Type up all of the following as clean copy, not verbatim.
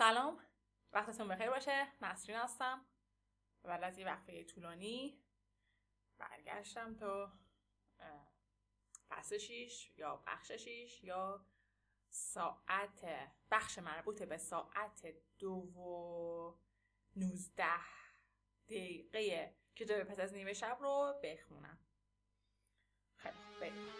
سلام، وقتتون بخیر باشه. نسرین هستم. بعد از یه وقفه طولانی برگشتم تو فصل 6 یا بخش 6 یا بخش مربوط به ساعت 2:19 کتاب پس از نیمه شب رو بخونم. خیلی بریم.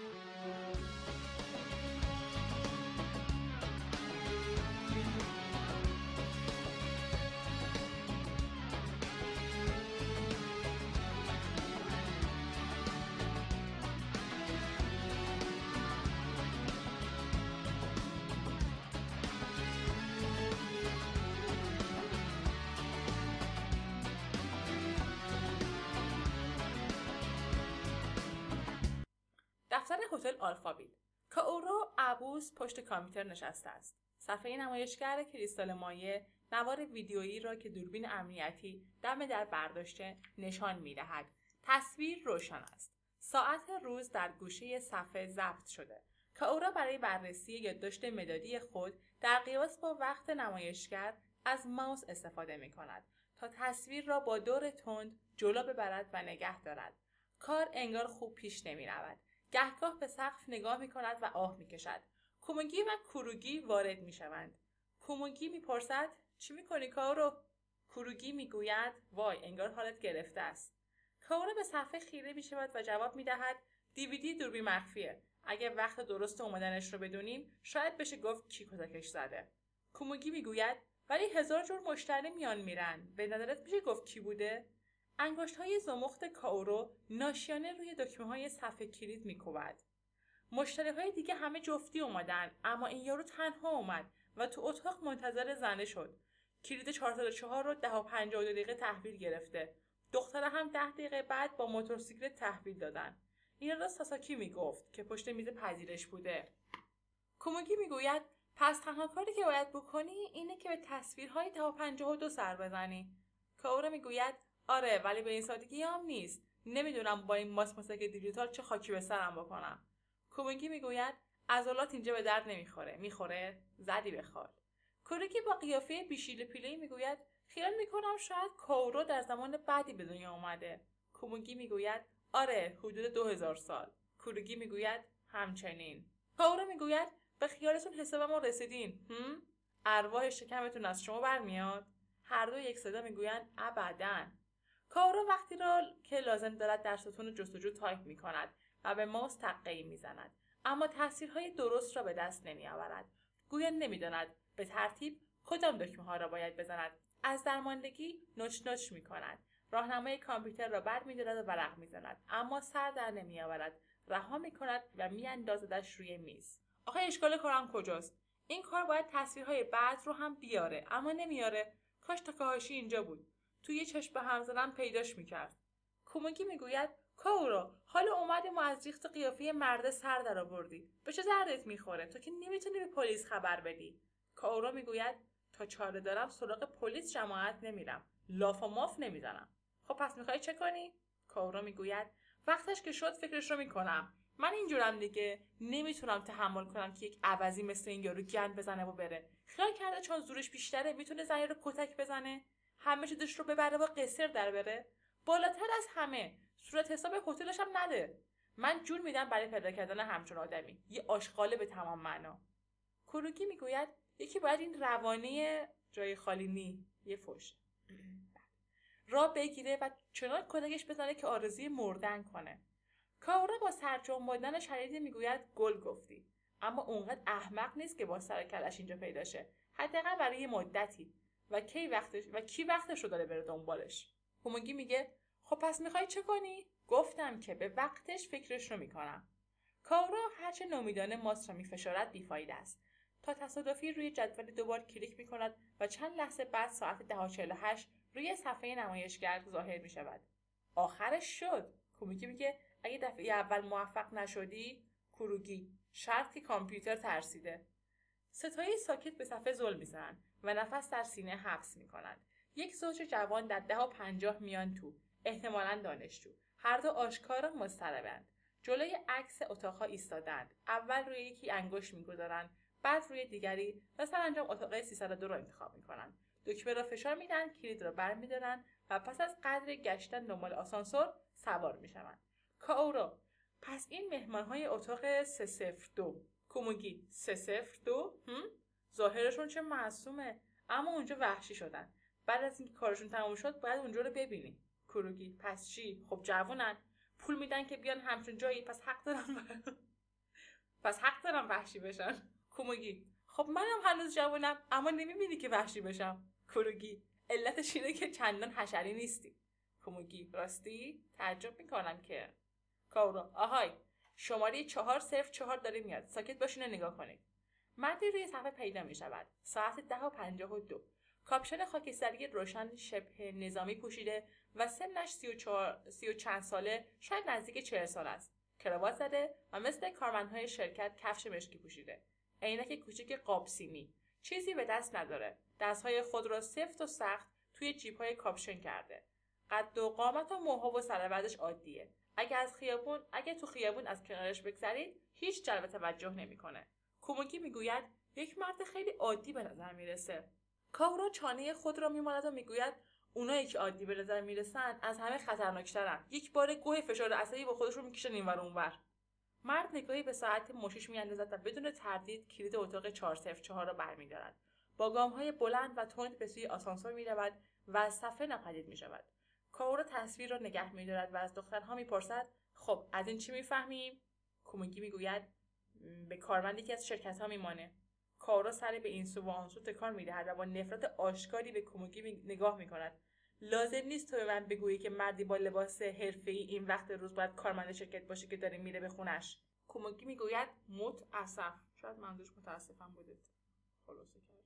دفتر هتل آلفابیل. کائورو عبوس پشت کامپیوتر نشسته است. صفحه نمایشگر کریستال مایع نوار ویدیویی را که دوربین امنیتی دم در برداشته نشان می‌دهد. تصویر روشن است. ساعت روز در گوشه صفحه ضبط شده. کائورو برای بررسی یادداشت مدادی خود در قیاس با وقت نمایشگر از ماوس استفاده می‌کند تا تصویر را با دور تند جلو ببرد و نگه دارد. کار انگار خوب پیش نمی‌رود. گهگاه به سقف نگاه می کند و آه می کشد. کوموگی و کوروگی وارد می شوند. کوموگی می پرسد چی می کنی کائورو؟ کوروگی می گوید وای انگار حالت گرفته است. کائورو به صفحه خیره می شود و جواب می دهد دیویدی دوربین مخفیه. اگه وقت درست اومدنش رو بدونیم شاید بشه گفت کی کتکش زده. کوموگی می گوید ولی 1000 جور مشتری میان میرن. به نظرت میشه گفت کی بوده؟ انگشت‌های زمخت کائورو ناشیانه روی دکمه‌های صفحه کلید می‌کوبد. مشتری‌های دیگه همه جفتی اومدن، اما این یارو تنها اومد و تو اتاق منتظر زنه شد. کلید 404 رو 10:52 تحویل گرفته. دختره هم 10 دقیقه بعد با موتورسیکلت تحویل دادن. این را ساساکی میگفت که پشت میز پذیرش بوده. کوموگی میگوید پس تنها کاری که باید بکنی اینه که به تصویرهای 10:52 سر بزنی. کائورو میگوید آره ولی به این سادگی هم نیست. نمیدونم با این ماسک دیجیتال چه خاکی به سرم بکنم. کوموگی میگوید عضلات اینجا به درد نمیخوره. میخوره؟ زدی به خال. کوروگی با قیافه بیشیل پیله‌ای میگوید خیال میکنم شاید کائورو در زمان بعدی به دنیا اومده. کوموگی میگوید آره حدود 2000 سال. کوروگی میگوید همچنین. کائورو میگوید به خیالتون حساب ما رسیدین؟ ارواح شکمتون از شما برمیاد؟ هر دو یک صدا میگویند ابداً. کائورو وقتی را که لازم دارد در ستون جستجو تایپ می‌کند و به ماوس تقه‌ای می‌زند، اما تصویرهای درست را به دست نمی‌آورد. گویا نمی‌داند به ترتیب کدام دکمه‌ها را باید بزند. از درماندگی نوچ نوچ می‌کند. راهنمای کامپیوتر را برمی‌دارد و ورق می‌زند، اما سر در نمی‌آورد. رها می‌کند و می‌اندازدش روی میز. آخه اشکال کارم کجاست؟ این کار باید تصویرهای بعد رو هم بیاره، اما نمیاره. کاش تاکاهاشی اینجا بود. توی یه چشم به هم زدن پیداش میکرد. کوموگی میگوید کائورو حالا اومدیم و از ریخت قیافه مرده سر در آوردی. به چه دردت میخوره؟ تو که نمیتونی به پلیس خبر بدی. کائورو میگوید تا چاره دارم سراغ پلیس جماعت نمیرم. لاف و ماف نمیزنم. خب پس میخوای چه کنی؟ کائورو میگوید وقتش که شد فکرش رو میکنم. من اینجورم دیگه نمیتونم تحمل کنم که یک عوضی مثل این یارو گند بزنه و بره. خیال کرده چون زورش بیشتره میتونه زنی رو کتک بزنه؟ همه چیزش رو ببره و قصر در بره؟ بالاتر از همه صورت حساب هتلش هم نده. من جور میدم برای پیدا کردن همچون آدمی. یه آشغاله به تمام معنا. کوروگی میگوید یکی باید این روانه جای خالی نی یه فوش را بگیره و چنان کتکش بزنه که آرزوی مردن کنه. کائورو با سرجنباندن شدیدی میگوید گل گفتی، اما اونقدر احمق نیست که با سر کلش اینجا پیدا شه. حداقل برای یه مدتی. و کی وقتش رو داره بره دنبالش. کوموگی میگه خب پس میخوای چه کنی؟ گفتم که به وقتش فکرش رو میکنم. کائورو هرچه نومیدانه ماست را میفشارد بیفایده است. تا تصادفی روی جدول دوبار کلیک میکند و چند لحظه بعد ساعت 10:48 روی صفحه نمایشگر ظاهر میشود. آخرش شد. کوموگی میگه اگه دفعه اول موفق نشدی، کوروگی شرط که کامپیوتر ترسیده. ستایی ساکت به صفحه زل میزنند و نفس در سینه حبس میکنند. یک زوج جوان در 10:50 میان تو، احتمالاً دانشجو. هر دو آشکارا مضطربند. جلوی عکس اتاقها ایستادند. اول روی یکی انگشت میگذارند، بعد روی دیگری و سرانجام اتاق 302 را انتخاب میکنن. دکمه را فشار میدن، کلید را برمیدارن و پس از قدری گشتن دنبال آسانسور سوار میشن. کائورو: پس این مهمانهای اتاق 302. کوموگی: 302؟ ظاهرشون چه معصومه، اما اونجا وحشی شدن. بعد از اینکه کارشون تموم شد باید اونجا رو ببینی. کوروگی: پس چی؟ خب جوونن، پول میدن که بیان همچون جایی، پس حق دارم وحشی بشن. کوموگی: خب منم هنوز جوونم اما نمیبینی که وحشی بشم. کوروگی: علتش اینه که چندان حشری نیستی. کوموگی: راستی؟ تعجب میکنم که. کائورو: آهای، شماره 404 داره میاد، ساکت باشین و نگاه کنید. مردی روی صفحه پیدا میشود. ساعت 10:52. کاپشن خاکستری روشن شبه نظامی پوشیده و سنش 34 چند ساله، شاید نزدیک 40 سال است. کراوات زده و مثل کارمندهای شرکت کفش مشکی پوشیده. عینک کوچیک قاب سیمی. چیزی به دست نداره. دستهای خود را سفت و سخت توی جیب‌های کاپشن کرده. قد و قامت و موها و سربدش عادیه. اگه تو خیابون از کنارش بگذرید هیچ جلب توجه نمیکنه. کوموگی میگوید یک مرد خیلی عادی به نظر میرسه. کائورو چانه خود را میمالد و میگوید اونایی که عادی به نظر میرسن از همه خطرناکترن. یک بار گوه فشار عصبی با خودشون میکشن اینور اونور. مرد نگاهی به ساعت مشیش میاندازد و بدون تردید کلید اتاق 404 را برمیدارد. با گام‌های بلند و تند به سوی آسانسور میرود و از صفحه ناپدید میشود. کائورو تصویر را نگه می‌دارد و از دخترها میپرسد خب از این چی میفهمیم؟ کوموگی میگوید به کارمندی که از شرکت‌ها میمانه. کائورو سری به این سو و آن سو تکان میدهد و با نفرت آشکاری به کوموگی نگاه میکند. لازم نیست تو به من بگویی که مردی با لباس حرفه‌ای این وقت روز باید کارمند شرکت باشه که داره میره به خونش. کوموگی میگوید متاسف. شاید منظورش متاسفم بوده. خلاصه کرد.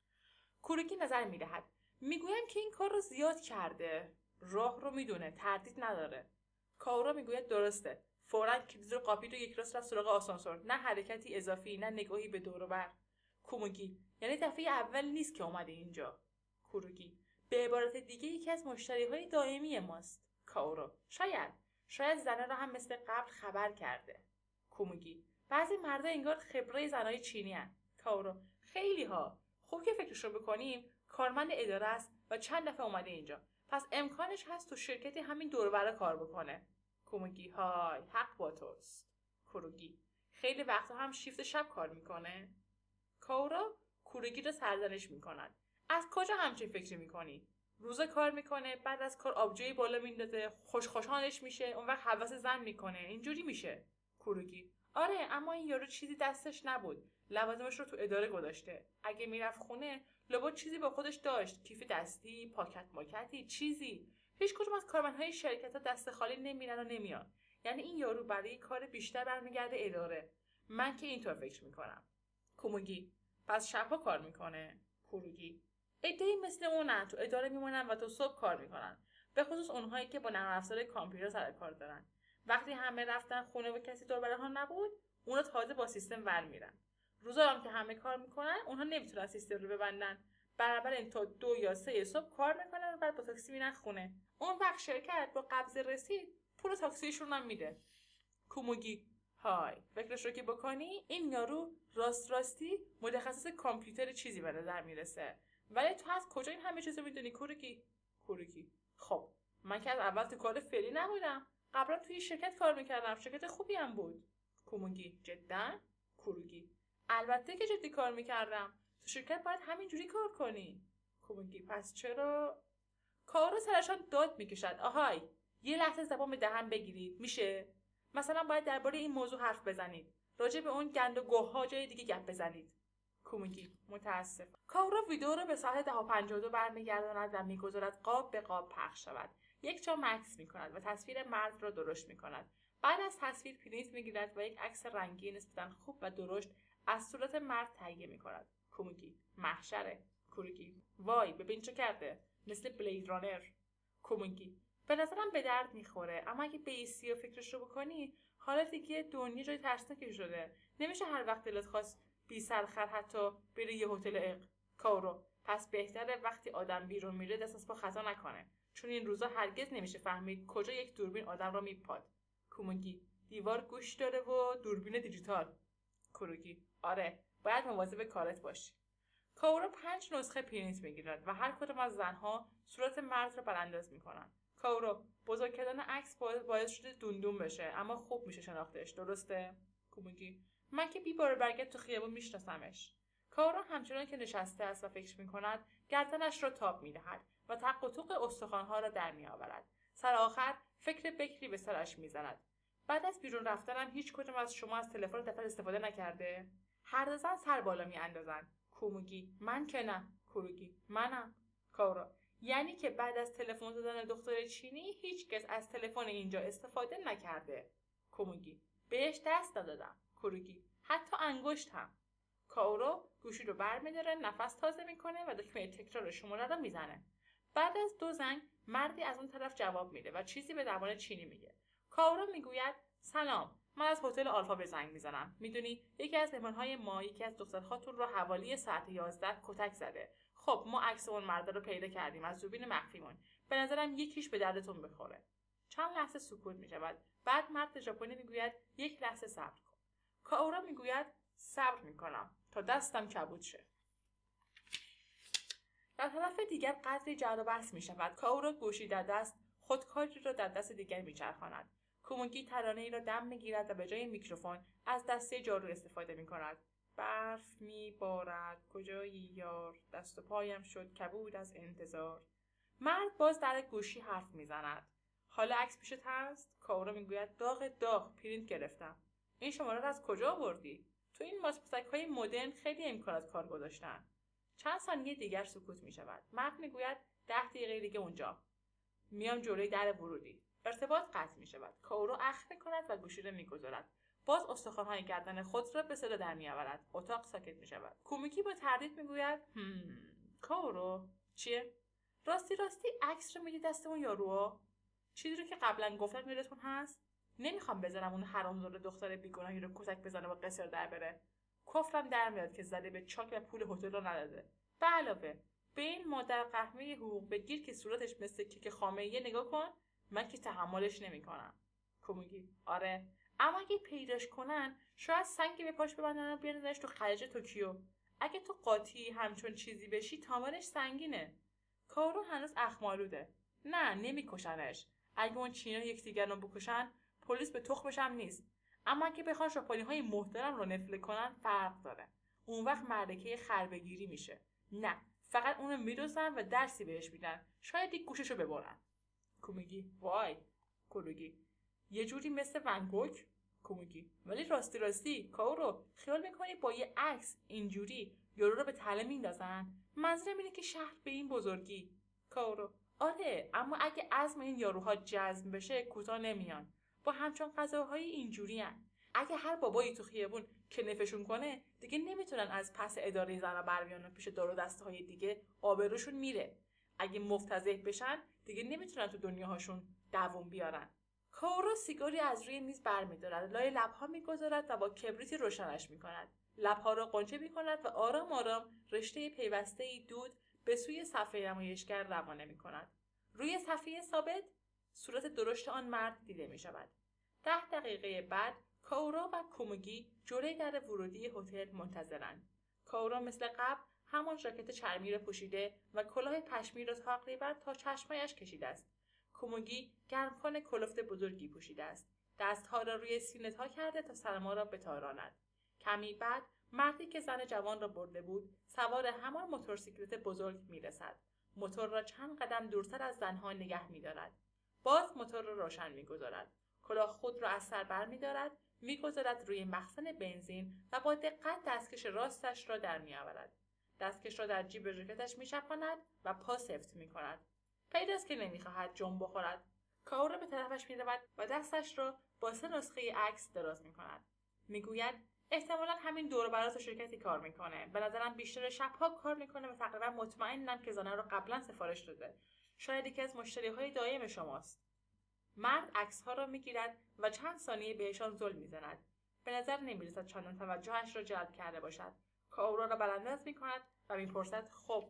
کوروگی نظر میدهد. میگویم که این کار رو زیاد کرده. راه رو میدونه، تردید نداره. کائورو میگوید درسته. فوراً کلید رو قاپید و یک راست رفت سراغ آسانسور. نه حرکتی اضافی، نه نگاهی به دور و بر. کوموگی: یعنی دفعه اول نیست که اومده اینجا. کوروگی: به عبارت دیگه یکی از مشتریهای دائمی ماست. کائورو: شاید زنه را هم مثل قبل خبر کرده. کوموگی: بعضی مردا انگار خبره زنای چینی هن. کائورو: خیلی ها. خوب که فکرشو بکنیم کارمند اداره است و چند دفعه اومده اینجا. پس امکانش هست تو شرکتی همین دور و بر کار بکنه. کوموگی: های، حق با توست. کوروگی: خیلی وقتا هم شیفت شب کار میکنه. کائورو کوروگی رو سرزنش میکند. از کجا همچین فکری میکنی؟ روزا کار میکنه، بعد از کار آبجوی بالا میندازه، خوشخوشانش میشه، اون وقت حواس زن میکنه، اینجوری میشه. کوروگی: آره، اما این یارو چیزی دستش نبود، لوازمش رو تو اداره گذاشته. اگه میرفت خونه لابد چیزی با خودش داشت، کیف دستی، پاکت ماکتی، چیزی. هیچ کدوم از کارمندهای شرکت‌ها دست خالی نمیرن و نمیان. یعنی این یارو برای کار بیشتر برمیگرده اداره. من که اینطور فکر میکنم. کوموگی: پس شبها کار میکنه. کوروگی: عده‌ای مثل اونن تو اداره میمونن و تا صبح کار میکنن، به خصوص اونهایی که با نرم افزار کامپیوتر سر کار دارن. وقتی همه رفتن خونه و کسی دور برای ها نبود، اونا تازه با سیستم ور میرن. روزا هم که همه کار میکنن، اونها نمیتونن سیستم رو ببندن. بنابراین تا 2 یا 3 صبح کار میکنن و بعد با تاکسی میرن خونه. اون وقت شرکت با قبض رسید پول تاکسیشون هم میده. کوموگی: های، فکرش رو که بکنی این یارو راستی متخصص کامپیوتر چیزی به نظر میرسه. ولی تو از کجا این همه چیزو میدونی کوروگی: خب من که از اول تو کار فعلی نبودم، قبلا توی شرکت کار میکردم، شرکت خوبی هم بود. کوموگی: جدا؟ کوروگی: البته که جدی کار میکردم، تو شرکت باید همینجوری کار کنی. کوموگی: پس چرا؟ کائورو سرشان داد میکشد. آهای، یه لحظه زبان به دهن بگیرید میشه؟ مثلا باید درباره این موضوع حرف بزنید، راجع به اون گند و گوها جای دیگه گپ بزنید. کوموگی: متاسف. کائورو ویدیو رو به ساعت 10:52 برمیگرداند و میگذارد قاب به قاب پخش شود. یک جا مکث میکند و تصویر مرد را درشت میکند. بعد از تصویر پرینت میگیرد و یک عکس رنگی نسبتا خوب و درشت از صورت مرد تهیه میکند. کوموگی: محشره. کوروگی: وای، ببین چه کرده، مثل بلید رانر. کوموگی: به نظرم به درد میخوره، اما اگه بیستی و فکرش رو بکنی حالا دیگه دنیا جای ترسناکی شده. نمیشه هر وقت دلت خواست بی سرخر حتی بری یه هتل اق. کائورو: پس بهتره وقتی آدم بیرون میره دست از پا خطا نکنه، چون این روزا هرگز نمیشه فهمید کجا یک دوربین آدم رو میپاد. کوموگی: دیوار گوش داره و دوربین دیجیتال. کوروگی: آره، باید مواظب کارت باشی. کاورا 5 نسخه پرینت میگیرد و هر کدام از زنها صورت مرد را برانداز میکنن. کاورا بزرگ کردن عکس باعث شده دوندون بشه، اما خوب میشه شناختش، درسته؟ کومیگی: من که بیباره برگرد تو خیابون میشناسمش. کاورا همچنان که نشسته است و فکر میکند گردنش را تاب میدهد و تق و توق استخوانها را در میآورد. سر آخر فکر بکری به سرش میزند. بعد از بیرون رفتنم هیچ کدوم از شما از تلفن دفتر استفاده نکرده؟ هر دو زن سر بالا میاندازند. کومیگی: من که نه. کوروگی: منم. کاورا: یعنی که بعد از تلفن دادن دختر چینی هیچ کس از تلفن اینجا استفاده نکرده؟ کومیگی: بهش دست ندادم. کوروگی: حتی انگشت هم. کاورا گوشی رو برمی‌داره، نفس تازه میکنه و دکمه تکرار شماره رو میزنه. بعد از 2 زنگ مردی از اون طرف جواب میده و چیزی به زبان چینی میگه. کاورا میگوید: سلام، من از هتل آلفا به زنگ میزنم. میدونی یکی از مهمانهای ما یکی از دخترهاتون رو حوالی ساعت 11 کتک زده. خب ما عکس اون مرد رو پیدا کردیم از دوربین مخفیمون. به نظرم یکیش به دردتون بخوره. چند لحظه سکوت میشود. بعد مرد ژاپنی میگوید: یک لحظه صبر کن. کاورا میگوید: صبر میکنم تا دستم کبود شه. در طرف دیگر قدری جر و بحث میشود. کاورا گوشی در دست خودکاری را در دست دیگر میچرخاند. کومیگی ترانه‌ای را دم میگیرد و به جای میکروفون از دسته جارو استفاده میکند. برف میبارد کجایی یار، دست و پایم شد کبود از انتظار. مرد باز در گوشی حرف میزند. حالا عکس پیشت هست؟ کاورا میگوید: داغ پرینت گرفتم. این شماره را از کجا آوردی؟ تو این ماسپسک‌های مدرن خیلی امکانات کار گذاشتن. چند ثانیه دیگر سکوت میشود. مرد میگوید: 10 دقیقه دیگه اونجا. میام جلوی در ورودی. ارتباط قطع میشود. کاورا اخم میکند و گوشی را میگذارد. باز استخوان‌های گردن خود را به صدا در میآورد. اتاق ساکت میشود. کومیکی با تردید میگوید: کاورا چیه؟ راستی عکس رو میدی دست اون یارو؟ چیزی رو که قبلا گفتم یادتون هست؟ نمیخوام بذارم اون حرامزاده دختر بیگناهی رو کتک بزنه و قصر در بره. کفرم در میاد که زده به چاک و پول هتل رو نداده. به علاوه به این مادر قهوه حقوق بگیر که صورتش مثل کیک خامه‌ای نگاه کن، من که تحملش نمیکنم. کومیگی: آره، اما اگه پیداش کنن شاید سنگی به پاش ببندن و بیارنش تو خلیج توکیو. اگه تو قاطی همچون چیزی بشی تامارش سنگینه. کارو هنوز اخمالوده. نه، نمیکشنش. اگه اون چینا یکدیگر رو بکشن پلیس به تخمش هم نیست. اما اگه بخوان ژاپنی‌های محترم رو نفله کنن فرق داره. اون وقت معرکه خربه‌گیری میشه. نه، فقط اونو میدوزن و درسی بهش میدن. شاید یک گوششو ببرن. کومیگی: وای. کوروگی: یه جوری مثل ونگوک. کومیگی: ولی راستی کارو خیال میکنی با یه عکس اینجوری یارو رو به تله میندازن؟ منظورم اینه که شهر به این بزرگی. کارو: آره، اما اگه عزم این یاروها جزم بشه کوتاه نمیان. با همچون غذاهای اینجوری هن. اگه هر بابایی تو خیابون کنفشون کنه دیگه نمیتونن از پس اداره زن برمیان و پیش دار و دسته های دیگه، آبروشون میره. اگه مفتضح بشن دیگه نمیتونن تو دنیاهاشون دووم بیارن. کارو سیگاری از روی میز برمیدارد، لای لبها میگذارد و با کبریتی روشنش میکند. لبها را قنچه میکند و آرام آرام رشته پیوسته دود به سوی صفحه نمایشگر روانه میکند. روی صفحه ثابت صورت درشت آن مرد دیده میشود. 10 دقیقه بعد کاورا و کومیگی جلوی در ورودی هتل منتظرند. کاورا مثل قبل همان ژاکت چرمی را پوشیده و کلاه پشمی را تقریبا تا چشمایش کشیده است. کومیگی گرمخوان کلفت بزرگی پوشیده است. دستها را روی سینه تا کرده تا سرما را بتاراند. کمی بعد مردی که زن جوان را برده بود سوار همان موتورسیکلت بزرگ میرسد. موتور را چند قدم دورتر از زنها نگه می‌دارد. باز موتور را روشن می‌گذارد. کلاه خود را از سر برمی‌دارد، می‌گذارد روی مخزن بنزین و با دقت دستکش راستش را در می‌آورد. دستکش را در جیب ژاکتش می‌چپاند و پا سفت می‌کند. پیداست که نمی‌خواهد جنب بخورد. کاورا به طرفش می‌رود و دستش را با 3 نسخه عکس دراز می‌کند. می‌گوید: احتمالاً همین دور برات شرکتی کار می‌کنه. به نظرم بیشتر شب‌ها کار می‌کنه و تقریباً مطمئنم که زنه رو قبلا سفارش داده. شاید یکی از مشتری‌های دائم شماست. مرد عکس‌ها را می‌گیرد و چند ثانیه بهشان زل می‌زند. به نظر نمی‌رسد چندان توجهش را جلب کرده باشد. کاورا را برانداز می‌کند و می‌پرسد: خب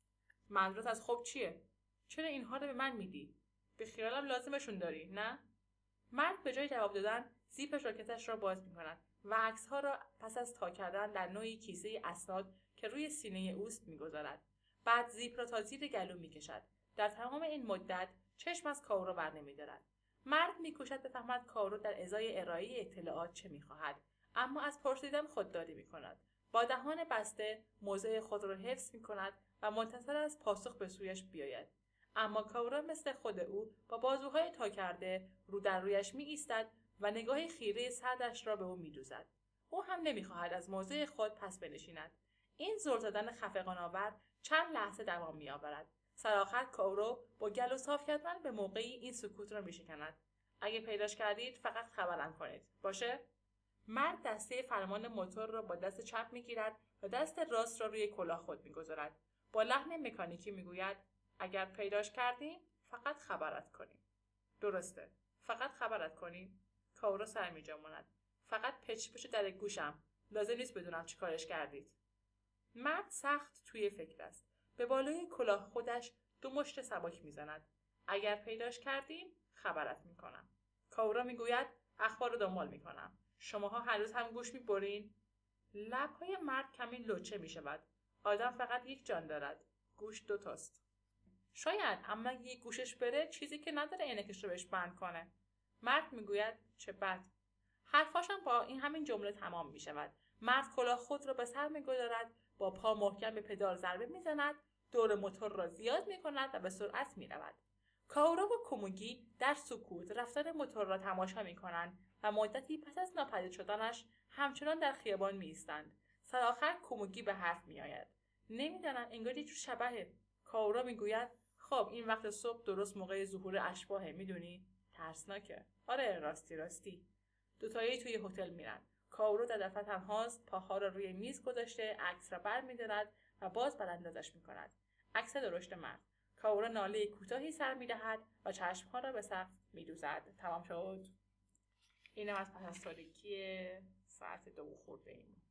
منظورت از خب چیه؟ چرا اینها رو به من میدی؟ به خیالم لازمشون داری، نه؟ مرد به جای جواب دادن زیپ ژاکتش را باز می‌کند و عکس‌ها را پس از تا کردن در نوعی کیسه اسناد که روی سینه اوست می‌گذارد. بعد زیپ را تا زیر گلو می‌کشد. در تمام این مدت چشم از کائورو بر نمی‌دارد. مرد می‌کوشد بفهمد کائورو در ازای ارائه اطلاعات چه می‌خواهد، اما از پرسیدن خودداری می‌کند. با دهان بسته موضع خود را حفظ می‌کند و منتظر است پاسخ به سویش بیاید. اما کائورو مثل خود او با بازوهای تا کرده رو در رویش می‌ایستد و نگاه خیره سردش را به او می‌دوزد. او هم نمی‌خواهد از موضع خود پس بنشیند. این زل زدن خفقان‌آور چند لحظه دوام می‌آورد. سرآخر کائورو با گلو صاف کردن به موقعی این سکوت را می‌شکند. اگه پیداش کردید فقط خبرم کنید. باشه؟ مرد دسته فرمان موتور را با دست چپ می‌گیرد و دست راست را روی کلاه خود می‌گذارد. با لحن مکانیکی می‌گوید اگر پیداش کردیم فقط خبرت کنیم. درسته. فقط خبرت کنیم. کائورو سر می‌جنباند. فقط پچ پچ در گوشم. لازم نیست بدونم چی کارش کردید. مرد سخت توی فکر است. به بالای کلاه خودش 2 مشت سبک می‌زند. اگر پیداش کردیم خبرت می‌کنم. کائورو می‌گوید اخبار رو دنبال می‌کنم. شماها هنوز هم گوش می‌برین؟ لب‌های مرد کمی لچه می‌شود. آدم فقط یک جان دارد. گوش 2 تاست. شاید اما یک گوشش بره چیزی که نداره عینکش رو بهش بند کنه. مرد میگوید چه بد. حرفاشم با این همین جمله تمام میشود. مرد کلاه خود را به سر میگذارد، با پا محکم به پدال ضربه میزند، دور موتور را زیاد میکند و به سرعت میرود. کائورو و کوموگی در سکوت رفتن موتور را تماشا میکنند و مدتی پس از ناپدید شدنش همچنان در خیابان میایستند. سرآخر کوموگی به حرف میآید. نمیدانم، انگار یه جور شبهه. کائورو میگوید خب این وقت صبح درست موقع ظهور اشباحه، میدونی؟ ترسناکه. آره راستی. دوتایی توی هتل میرن. کائورو در دفتر تنهاست، پاها را روی میز گذاشته، عکس را برمی‌دارد و باز براندازش میکند. عکس درشت مرد. کائورو ناله کوتاهی سر میدهد و چشمها را به سقف میدوزد. تمام شد. اینم از پس از تاریکی ساعت 2 خورده ایم.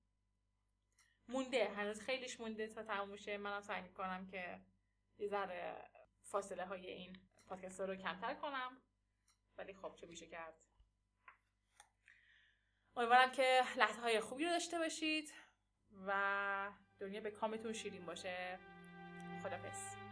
مونده، هنوز خیلیش مونده تا تموم شه. منم سعی میکنم که یه ذره فاصله های این پادکست رو کمتر کنم، ولی خب چه میشه کرد. امیدوارم که لحظه های خوبی رو داشته باشید و دنیا به کامتون شیرین باشه. خداحافظ.